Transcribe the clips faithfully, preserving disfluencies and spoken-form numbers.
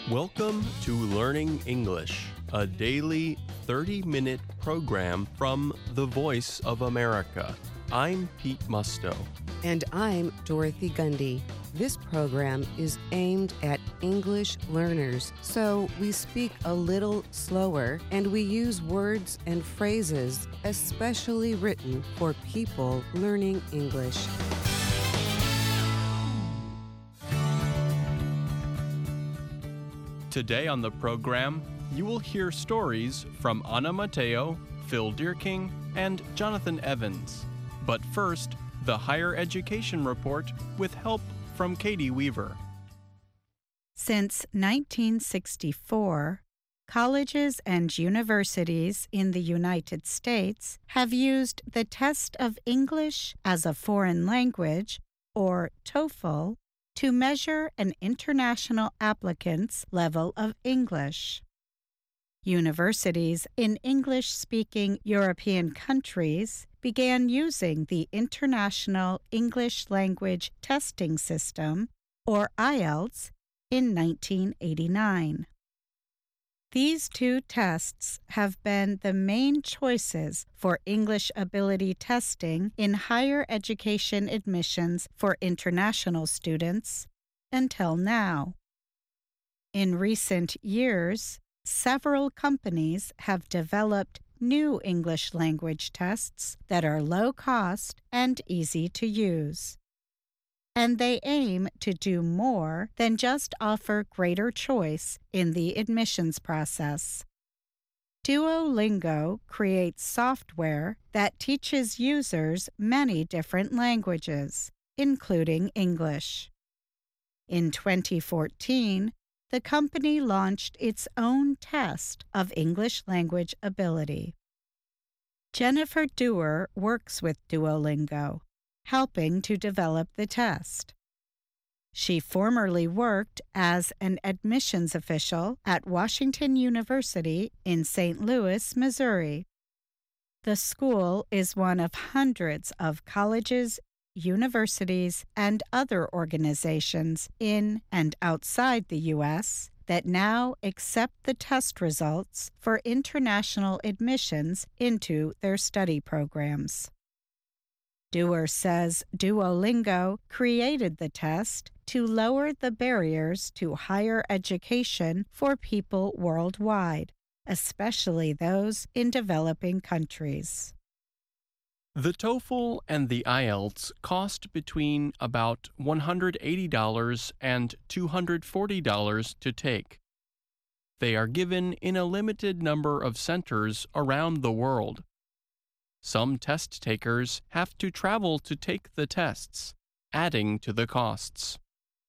Welcome to Learning English, a daily thirty-minute program from the Voice of America. I'm Pete Musto. And I'm Dorothy Gundy. This program is aimed at English learners, so we speak a little slower and we use words and phrases especially written for people learning English. Today on the program, you will hear stories from Anna Mateo, Phil Deerking, and Jonathan Evans. But first, the Higher Education Report with help from Katie Weaver. Since nineteen sixty-four, colleges and universities in the United States have used the Test of English as a Foreign Language, or TOEFL, to measure an international applicant's level of English. Universities in English-speaking European countries began using the International English Language Testing System, or I E L T S, in nineteen eighty-nine. These two tests have been the main choices for English ability testing in higher education admissions for international students until now. In recent years, several companies have developed new English language tests that are low cost and easy to use. And they aim to do more than just offer greater choice in the admissions process. Duolingo creates software that teaches users many different languages, including English. In twenty fourteen, the company launched its own test of English language ability. Jennifer Dewar works with Duolingo, helping to develop the test. She formerly worked as an admissions official at Washington University in Saint Louis, Missouri. The school is one of hundreds of colleges, universities, and other organizations in and outside the U S that now accept the test results for international admissions into their study programs. Dewar says Duolingo created the test to lower the barriers to higher education for people worldwide, especially those in developing countries. The TOEFL and the I E L T S cost between about one hundred eighty dollars and two hundred forty dollars to take. They are given in a limited number of centers around the world. Some test takers have to travel to take the tests, adding to the costs.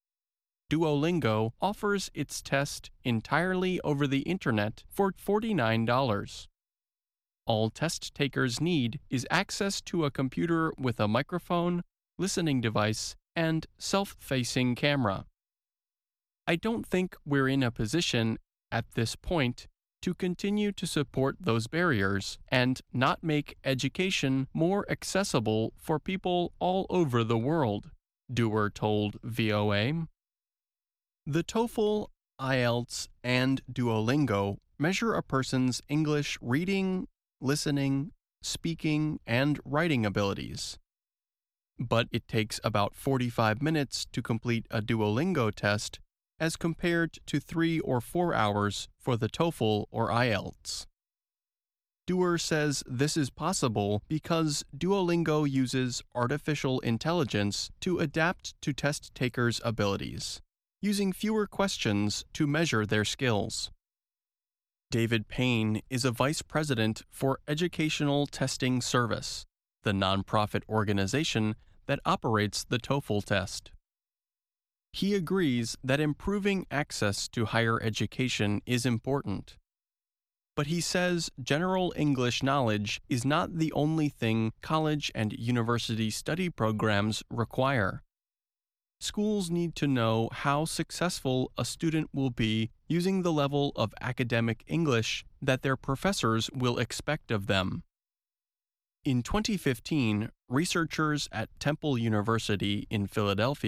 Duolingo offers its test entirely over the internet for forty-nine dollars. All test takers need is access to a computer with a microphone, listening device, and self-facing camera. I don't think we're in a position, at this point, to continue to support those barriers and not make education more accessible for people all over the world, Dewar told V O A. The TOEFL, I E L T S, and Duolingo measure a person's English reading, listening, speaking, and writing abilities. But it takes about forty-five minutes to complete a Duolingo test as compared to three or four hours for the TOEFL or I E L T S. Dewar says this is possible because Duolingo uses artificial intelligence to adapt to test takers' abilities, using fewer questions to measure their skills. David Payne is a vice president for Educational Testing Service, the nonprofit organization that operates the TOEFL test. He agrees that improving access to higher education is important. But he says general English knowledge is not the only thing college and university study programs require. Schools need to know how successful a student will be using the level of academic English that their professors will expect of them. In twenty fifteen, researchers at Temple University in Philadelphia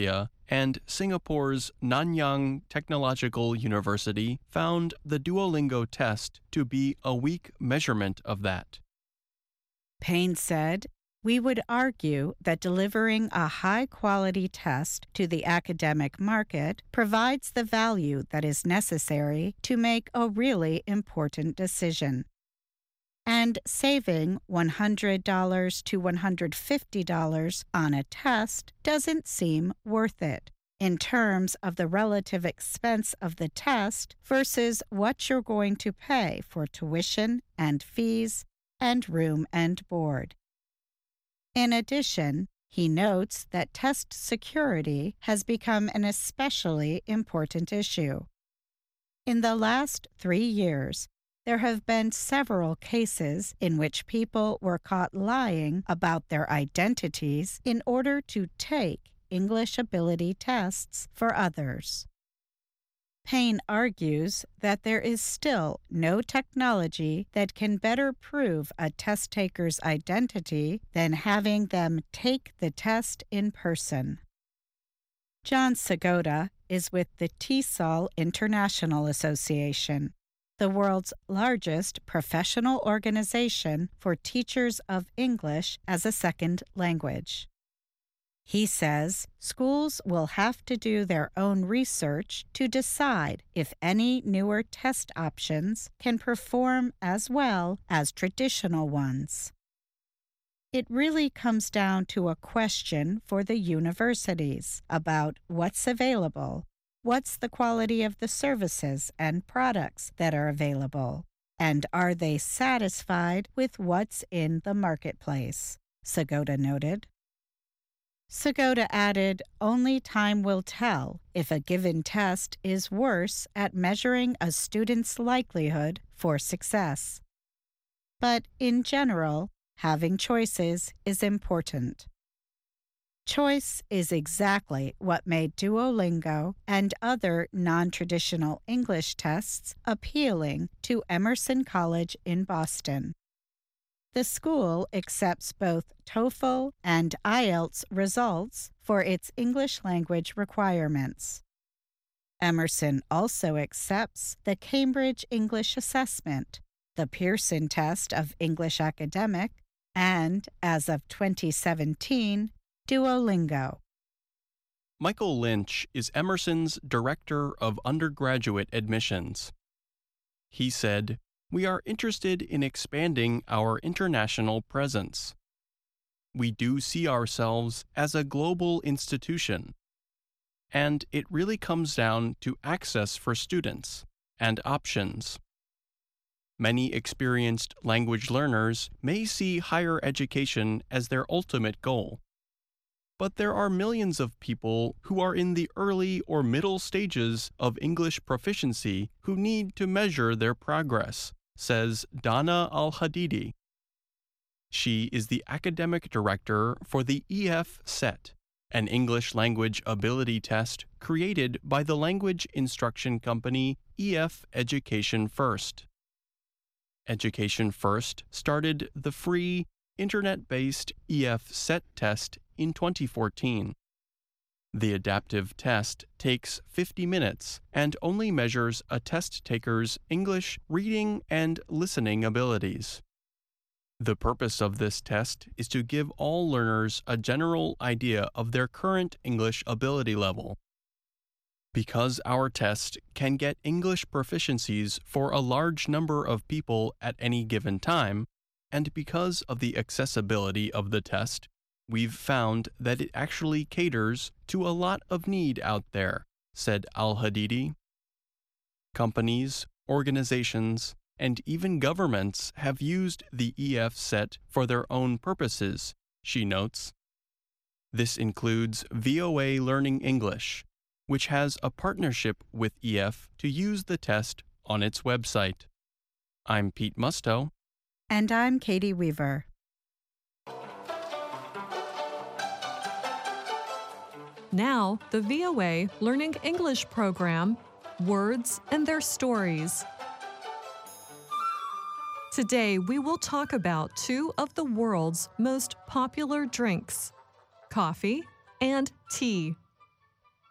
and Singapore's Nanyang Technological University found the Duolingo test to be a weak measurement of that. Payne said, "We would argue that delivering a high-quality test to the academic market provides the value that is necessary to make a really important decision. And saving one hundred dollars to one hundred fifty dollars on a test doesn't seem worth it in terms of the relative expense of the test versus what you're going to pay for tuition and fees and room and board." In addition, he notes that test security has become an especially important issue. In the last three years, there have been several cases in which people were caught lying about their identities in order to take English ability tests for others. Payne argues that there is still no technology that can better prove a test taker's identity than having them take the test in person. John Segota is with the TESOL International Association, the world's largest professional organization for teachers of English as a second language. He says schools will have to do their own research to decide if any newer test options can perform as well as traditional ones. It really comes down to a question for the universities about what's available, what's the quality of the services and products that are available, and are they satisfied with what's in the marketplace, Segota noted. Segota added, "Only time will tell if a given test is worse at measuring a student's likelihood for success. But in general, having choices is important." Choice is exactly what made Duolingo and other non-traditional English tests appealing to Emerson College in Boston. The school accepts both TOEFL and I E L T S results for its English language requirements. Emerson also accepts the Cambridge English Assessment, the Pearson Test of English Academic, and, as of twenty seventeen, Duolingo. Michael Lynch is Emerson's Director of Undergraduate Admissions. He said, "We are interested in expanding our international presence. We do see ourselves as a global institution, and it really comes down to access for students and options. Many experienced language learners may see higher education as their ultimate goal, but there are millions of people who are in the early or middle stages of English proficiency who need to measure their progress," says Dana Al-Hadidi. She is the academic director for the E F SET, an English language ability test created by the language instruction company E F Education First. Education First started the free, internet-based E F SET test in twenty fourteen. The adaptive test takes fifty minutes and only measures a test taker's English reading and listening abilities. The purpose of this test is to give all learners a general idea of their current English ability level. Because our test can get English proficiencies for a large number of people at any given time, and because of the accessibility of the test, we've found that it actually caters to a lot of need out there, said Al-Hadidi. Companies, organizations, and even governments have used the E F SET for their own purposes, she notes. This includes V O A Learning English, which has a partnership with E F to use the test on its website. I'm Pete Musto. And I'm Katie Weaver. Now, the V O A Learning English program, Words and Their Stories. Today, we will talk about two of the world's most popular drinks, coffee and tea.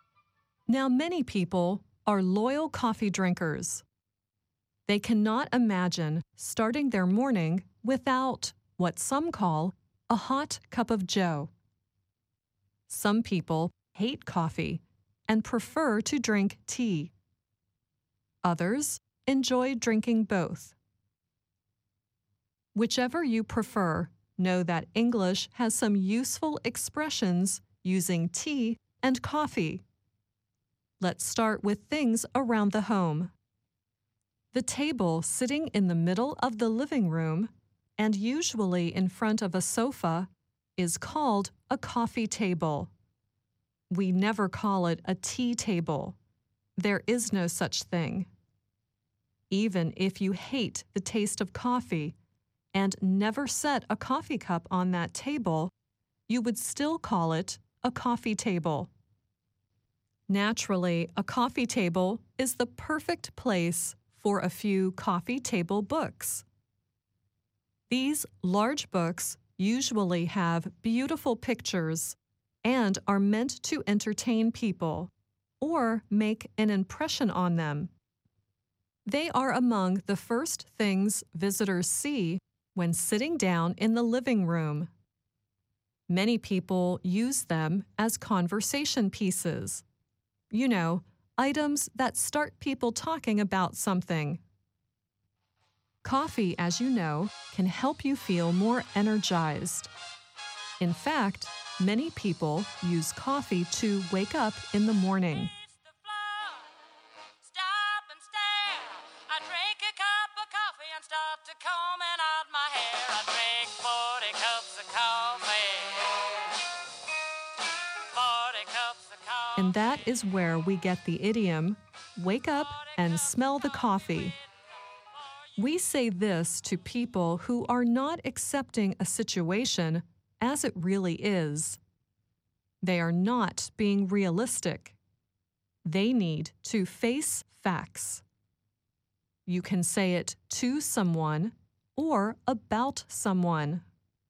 Now, many people are loyal coffee drinkers. They cannot imagine starting their morning without what some call a hot cup of joe. Some people hate coffee and prefer to drink tea. Others enjoy drinking both. Whichever you prefer, know that English has some useful expressions using tea and coffee. Let's start with things around the home. The table sitting in the middle of the living room, and usually in front of a sofa, is called a coffee table. We never call it a tea table. There is no such thing. Even if you hate the taste of coffee and never set a coffee cup on that table, you would still call it a coffee table. Naturally, a coffee table is the perfect place for a few coffee table books. These large books usually have beautiful pictures and are meant to entertain people or make an impression on them. They are among the first things visitors see when sitting down in the living room. Many people use them as conversation pieces. You know, items that start people talking about something. Coffee, as you know, can help you feel more energized. In fact, many people use coffee to wake up in the morning. And that is where we get the idiom, wake up and smell the coffee. We say this to people who are not accepting a situation as it really is. They are not being realistic. They need to face facts. You can say it to someone or about someone.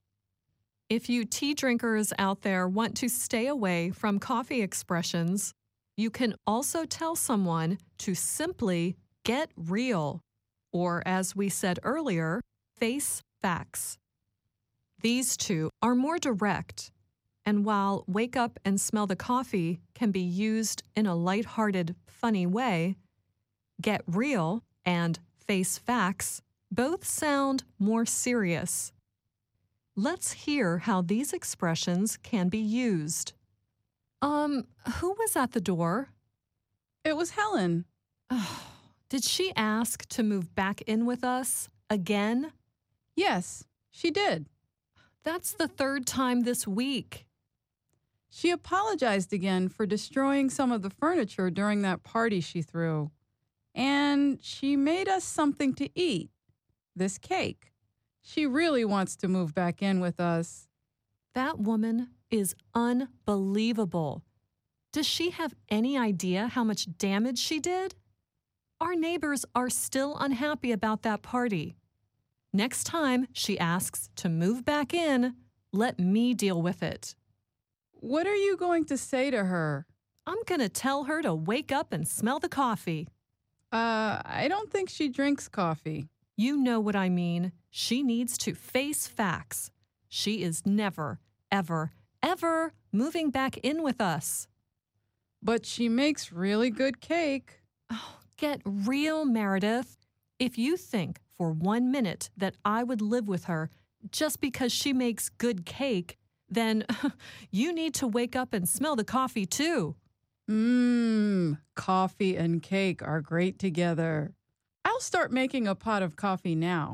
If you tea drinkers out there want to stay away from coffee expressions, you can also tell someone to simply get real, or as we said earlier, face facts. These two are more direct, and while wake up and smell the coffee can be used in a lighthearted, funny way, get real and face facts both sound more serious. Let's hear how these expressions can be used. Um, who was at the door? It was Helen. Oh, did she ask to move back in with us again? Yes, she did. That's the third time this week. She apologized again for destroying some of the furniture during that party she threw. And she made us something to eat, this cake. She really wants to move back in with us. That woman is unbelievable. Does she have any idea how much damage she did? Our neighbors are still unhappy about that party. Next time she asks to move back in, let me deal with it. What are you going to say to her? I'm going to tell her to wake up and smell the coffee. Uh, I don't think she drinks coffee. You know what I mean. She needs to face facts. She is never, ever, ever moving back in with us. But she makes really good cake. Oh, get real, Meredith. If you think for one minute that I would live with her just because she makes good cake, then you need to wake up and smell the coffee too. Mmm, coffee and cake are great together. I'll start making a pot of coffee now.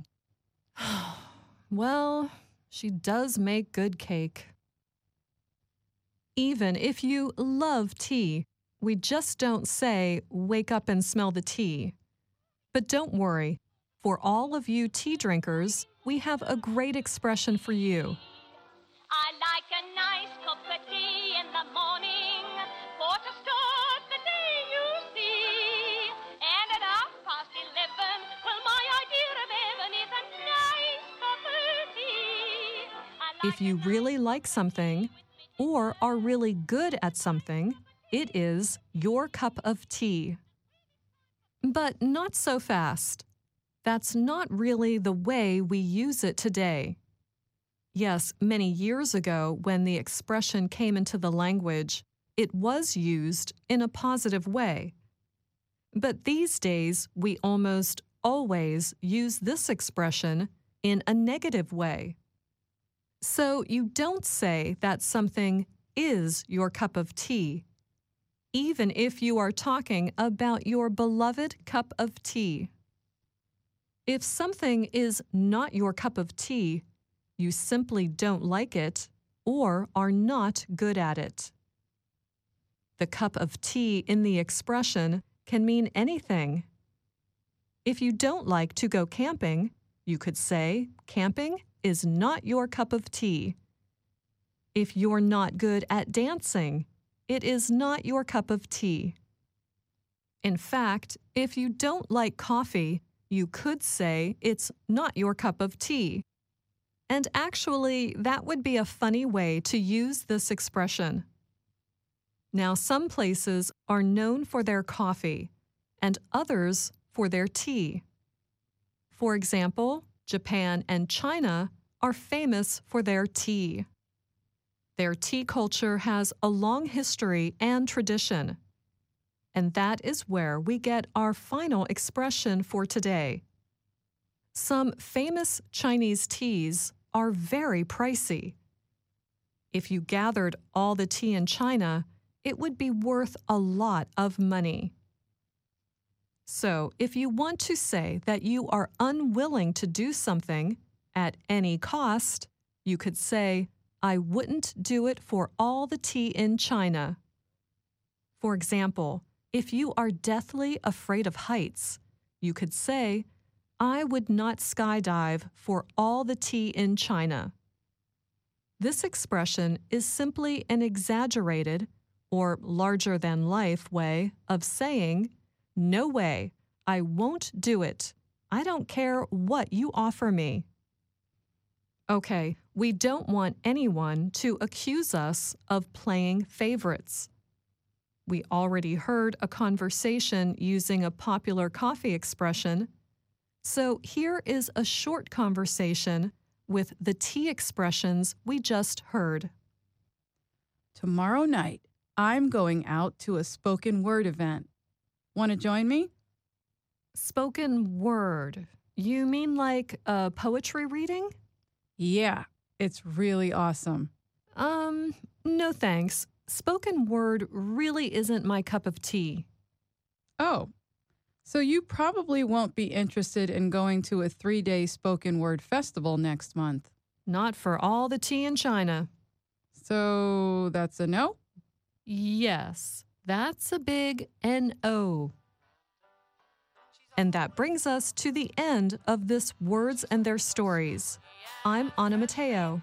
Well, she does make good cake. Even if you love tea, we just don't say, wake up and smell the tea. But don't worry, for all of you tea drinkers, we have a great expression for you. I like a nice cup of tea in the morning, for to start the day, you see. And at half past eleven, well, my idea of heaven is a nice cup of tea. I like If you really like something, or are really good at something, It is your cup of tea. But not so fast. That's not really the way we use it today. Yes, many years ago, when the expression came into the language, it was used in a positive way. But these days, we almost always use this expression in a negative way. So you don't say that something is your cup of tea, even if you are talking about your beloved cup of tea. If something is not your cup of tea, you simply don't like it or are not good at it. The cup of tea in the expression can mean anything. If you don't like to go camping, you could say, camping is not your cup of tea. If you're not good at dancing, it is not your cup of tea. In fact, if you don't like coffee, you could say it's not your cup of tea. And actually, that would be a funny way to use this expression. Now, some places are known for their coffee, and others for their tea. For example, Japan and China are famous for their tea. Their tea culture has a long history and tradition. And that is where we get our final expression for today. Some famous Chinese teas are very pricey. If you gathered all the tea in China, it would be worth a lot of money. So, if you want to say that you are unwilling to do something at any cost, you could say, I wouldn't do it for all the tea in China. For example, if you are deathly afraid of heights, you could say, I would not skydive for all the tea in China. This expression is simply an exaggerated or larger-than-life way of saying, no way, I won't do it. I don't care what you offer me. Okay, we don't want anyone to accuse us of playing favorites. We already heard a conversation using a popular coffee expression, so here is a short conversation with the tea expressions we just heard. Tomorrow night, I'm going out to a spoken word event. Want to join me? Spoken word. You mean like a poetry reading? Yeah, it's really awesome. Um, no thanks. Spoken word really isn't my cup of tea. Oh, so you probably won't be interested in going to a three-day spoken word festival next month. Not for all the tea in China. So that's a no? Yes, that's a big N O. And that brings us to the end of this Words and Their Stories. I'm Anna Mateo.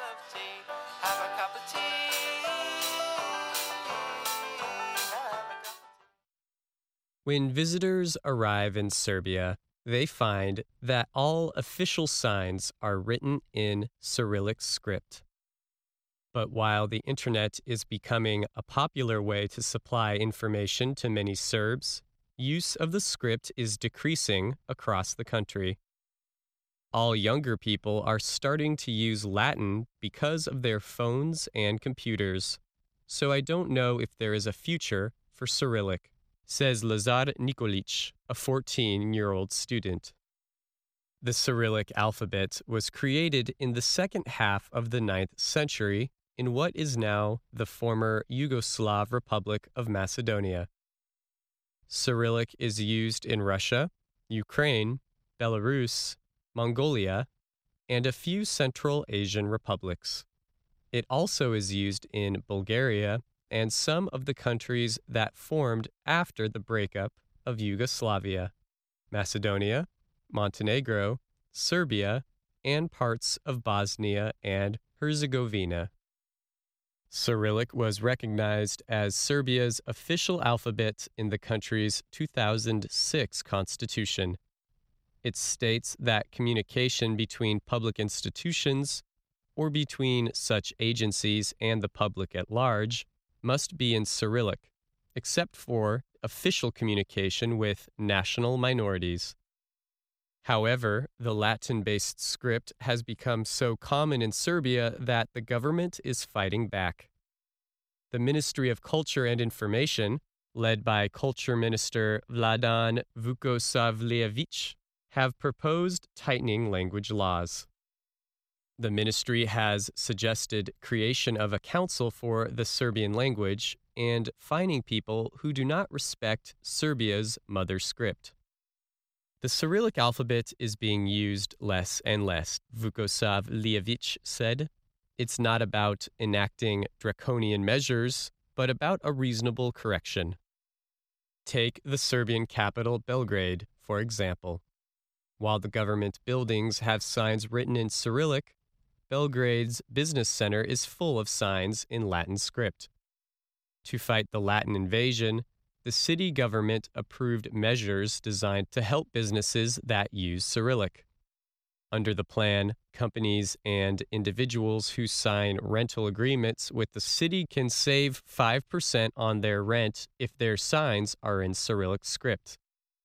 When visitors arrive in Serbia, they find that all official signs are written in Cyrillic script. But while the internet is becoming a popular way to supply information to many Serbs, use of the script is decreasing across the country. All younger people are starting to use Latin because of their phones and computers. So I don't know if there is a future for Cyrillic, says Lazar Nikolic, a fourteen-year-old student. The Cyrillic alphabet was created in the second half of the ninth century in what is now the former Yugoslav Republic of Macedonia. Cyrillic is used in Russia, Ukraine, Belarus, Mongolia, and a few Central Asian republics. It also is used in Bulgaria and some of the countries that formed after the breakup of Yugoslavia: Macedonia, Montenegro, Serbia, and parts of Bosnia and Herzegovina. Cyrillic was recognized as Serbia's official alphabet in the country's two thousand six constitution. It states that communication between public institutions, or between such agencies and the public at large, must be in Cyrillic, except for official communication with national minorities. However, the Latin-based script has become so common in Serbia that the government is fighting back. The Ministry of Culture and Information, led by Culture Minister Vladan Vukosavljevic, have proposed tightening language laws. The ministry has suggested creation of a council for the Serbian language and fining people who do not respect Serbia's mother script. The Cyrillic alphabet is being used less and less, Vukosavljevic said. It's not about enacting draconian measures, but about a reasonable correction. Take the Serbian capital, Belgrade, for example. While the government buildings have signs written in Cyrillic, Belgrade's business center is full of signs in Latin script. To fight the Latin invasion, the city government approved measures designed to help businesses that use Cyrillic. Under the plan, companies and individuals who sign rental agreements with the city can save five percent on their rent if their signs are in Cyrillic script.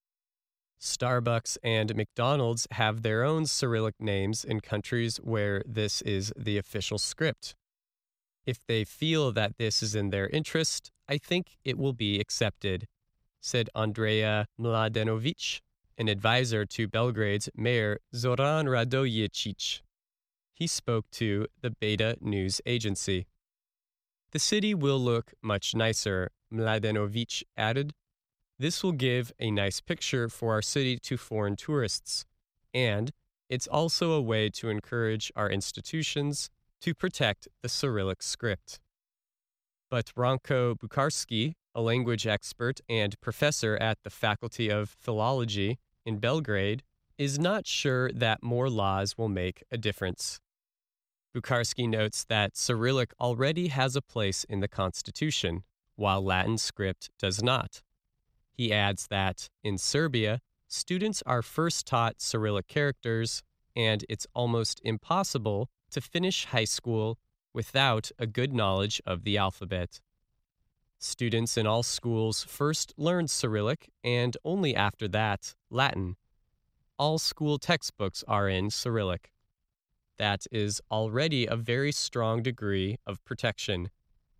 Starbucks and McDonald's have their own Cyrillic names in countries where this is the official script. If they feel that this is in their interest, I think it will be accepted, said Andrea Mladenovic, an advisor to Belgrade's mayor Zoran Radojičić. He spoke to the Beta news agency. The city will look much nicer, Mladenovic added. This will give a nice picture for our city to foreign tourists, and it's also a way to encourage our institutions to protect the Cyrillic script. But Ranko Bukarski, a language expert and professor at the Faculty of Philology in Belgrade, is not sure that more laws will make a difference. Bukarski notes that Cyrillic already has a place in the Constitution, while Latin script does not. He adds that, in Serbia, students are first taught Cyrillic characters, and it's almost impossible to finish high school without a good knowledge of the alphabet. Students in all schools first learn Cyrillic, and only after that, Latin. All school textbooks are in Cyrillic. That is already a very strong degree of protection.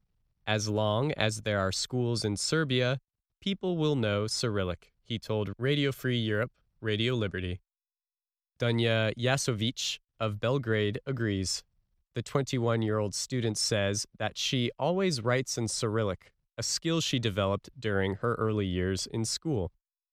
As long as there are schools in Serbia, people will know Cyrillic, he told Radio Free Europe, Radio Liberty. Dunja Jasovic of Belgrade agrees. The twenty-one-year-old student says that she always writes in Cyrillic, a skill she developed during her early years in school.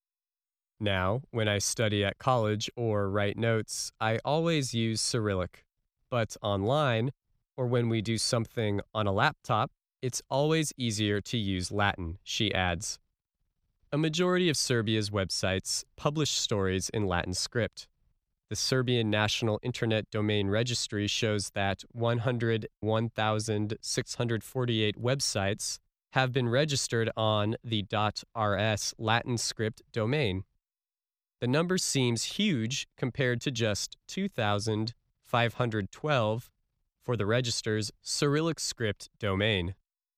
Now, when I study at college or write notes, I always use Cyrillic. But online, or when we do something on a laptop, it's always easier to use Latin, she adds. A majority of Serbia's websites publish stories in Latin script. The Serbian National Internet Domain Registry shows that one hundred one thousand six hundred forty-eight websites have been registered on the .rs Latin script domain. The number seems huge compared to just two thousand five hundred twelve for the register's Cyrillic script domain.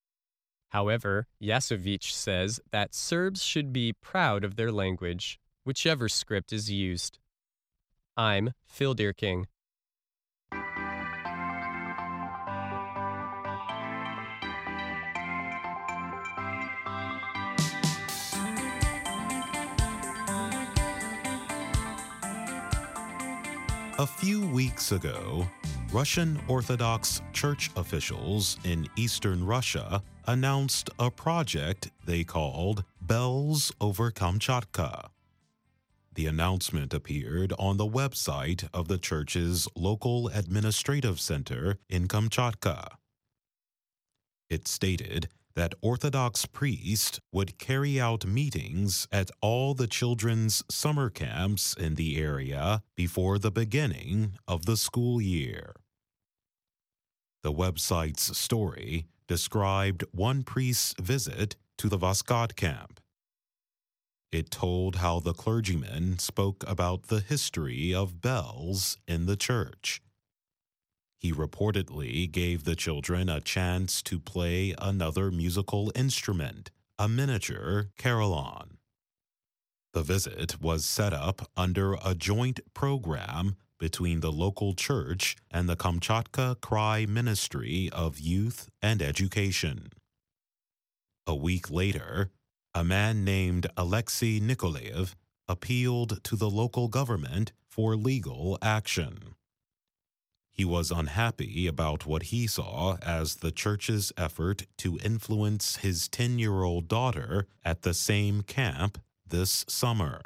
However, Jasovic says that Serbs should be proud of their language, whichever script is used. I'm Phil Deerking. A few weeks ago, Russian Orthodox Church officials in Eastern Russia announced a project they called Bells Over Kamchatka. The announcement appeared on the website of the church's local administrative center in Kamchatka. It stated that Orthodox priests would carry out meetings at all the children's summer camps in the area before the beginning of the school year. The website's story described one priest's visit to the Vasgad camp. It told how the clergyman spoke about the history of bells in the church. He reportedly gave the children a chance to play another musical instrument a miniature carillon. The visit was set up under a joint program between the local church and the Kamchatka Krai Ministry of Youth and Education. A week later, a man named Alexei Nikolaev appealed to the local government for legal action. He was unhappy about what he saw as the church's effort to influence his ten-year-old daughter at the same camp this summer.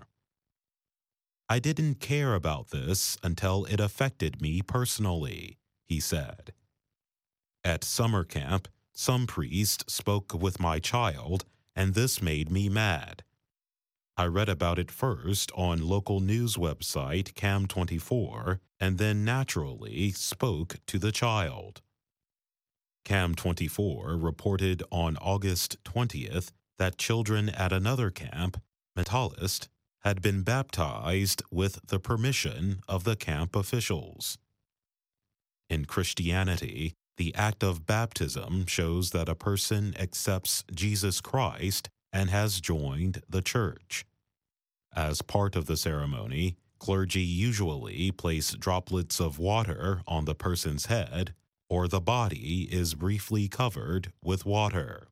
"I didn't care about this until it affected me personally," he said. "At summer camp, some priest spoke with my child, and this made me mad. I read about it first on local news website Cam twenty-four and then naturally spoke to the child." Cam twenty-four reported on August twentieth that children at another camp, Metallist, had been baptized with the permission of the camp officials. In Christianity, the act of baptism shows that a person accepts Jesus Christ and has joined the church. As part of the ceremony, clergy usually place droplets of water on the person's head, or the body is briefly covered with water.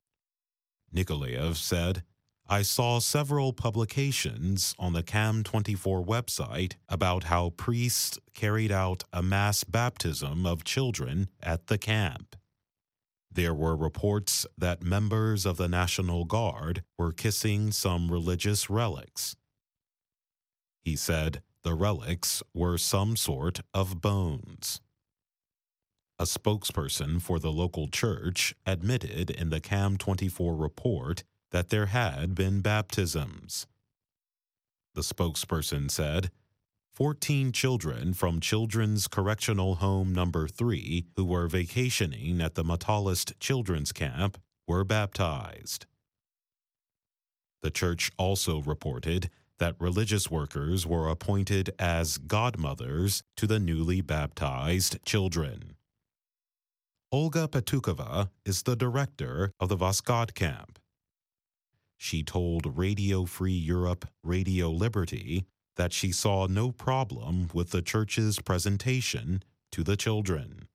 Nikolaev said, "I saw several publications on the Cam twenty-four website about how priests carried out a mass baptism of children at the camp. There were reports that members of the National Guard were kissing some religious relics." He said the relics were some sort of bones. A spokesperson for the local church admitted in the Cam twenty-four report that there had been baptisms. The spokesperson said, fourteen children from Children's Correctional Home Number three who were vacationing at the Metallist Children's Camp were baptized." The church also reported that religious workers were appointed as godmothers to the newly baptized children. Olga Petukova is the director of the Voskhod camp. She told Radio Free Europe Radio Liberty that she saw no problem with the church's presentation to the children.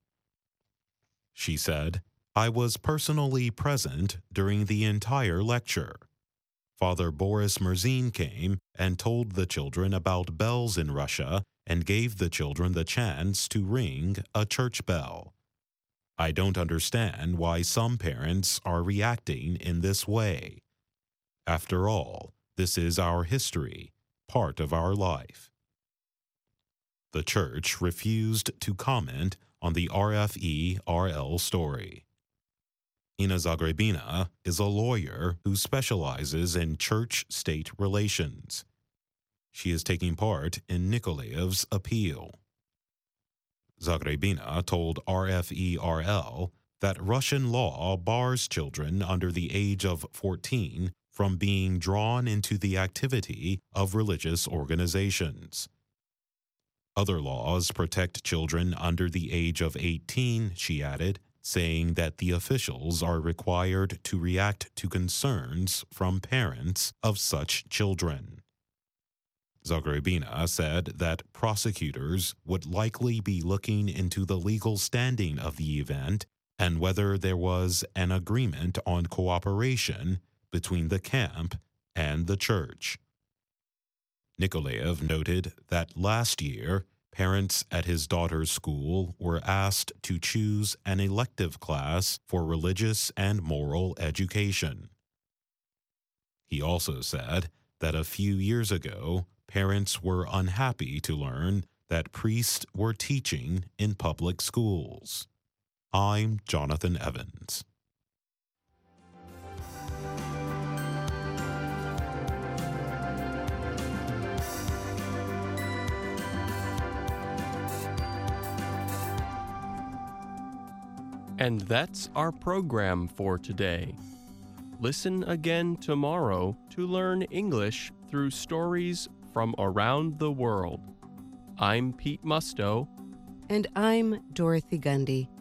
She said, "I was personally present during the entire lecture. Father Boris Merzin came and told the children about bells in Russia and gave the children the chance to ring a church bell. I don't understand why some parents are reacting in this way. After all, this is our history, part of our life." The church refused to comment on the R F E R L story. Ina Zagrebina is a lawyer who specializes in church-state relations. She is taking part in Nikolaev's appeal. Zagrebina told R F E R L that Russian law bars children under the age of fourteen from being drawn into the activity of religious organizations. Other laws protect children under the age of eighteen, she added, saying that the officials are required to react to concerns from parents of such children. Zagrebina said that prosecutors would likely be looking into the legal standing of the event and whether there was an agreement on cooperation between the camp and the church. Nikolaev noted that last year, parents at his daughter's school were asked to choose an elective class for religious and moral education. He also said that a few years ago, parents were unhappy to learn that priests were teaching in public schools. I'm Jonathan Evans. And that's our program for today. Listen again tomorrow to learn English through stories from around the world. I'm Pete Musto. And I'm Dorothy Gundy.